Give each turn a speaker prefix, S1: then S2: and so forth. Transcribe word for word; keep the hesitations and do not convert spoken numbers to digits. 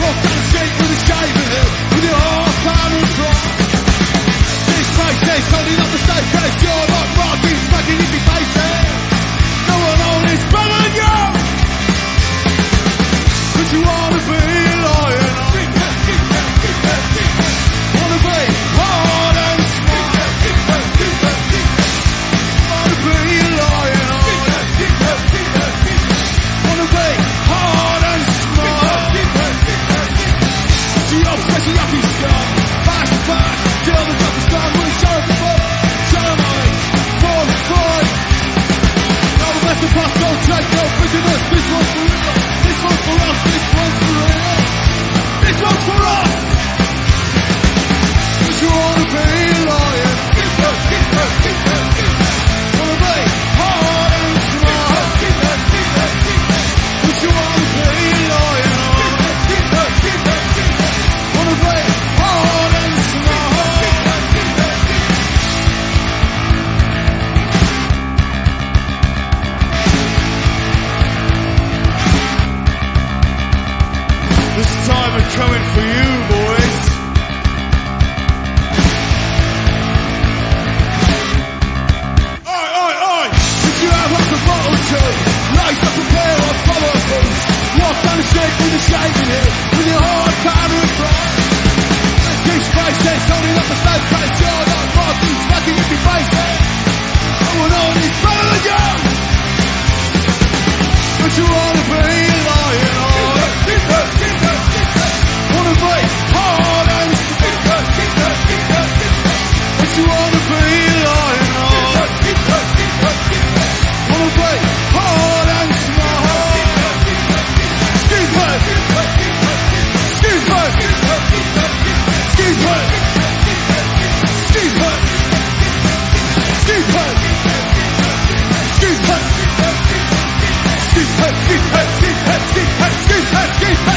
S1: Walk down the street with a shaving head, with your heart pounding cry. This place is holding up the same place. You're like rocking, smacking in your face. No one on is better than you. But you wanna be a lion. Wanna be hard and smart. Wanna be a lion. Wanna be hard and smart. See your fresh yuppie scum. Bash back till the top is done. We'll show the foot. Show me for the fight. Now the best of us don't take no prisoners. This one's for real. This one's for us. This one's for real. This one's for us. But you wanna be a lion. Wanna be hard and smart. But you wanna be a lion. Wanna be hard and smart. This time is coming for you, boys. Oi, oi, oi! If you have like a bottle too, lace up a pair of follow boots, walk down the street with a shaving head, with your hard powder and cry. This face is holding up a state place. You're like rocking, smacking in your face. No one on is better than you. But you wanna be a lion. Wanna be hard and smart. But you wanna be a lion. Wanna be hard and smart. Stupid. Stupid. Stupid. Stupid. Stupid. Stupid. Stupid. Stupid. Stupid. Stupid. Stupid. Stupid.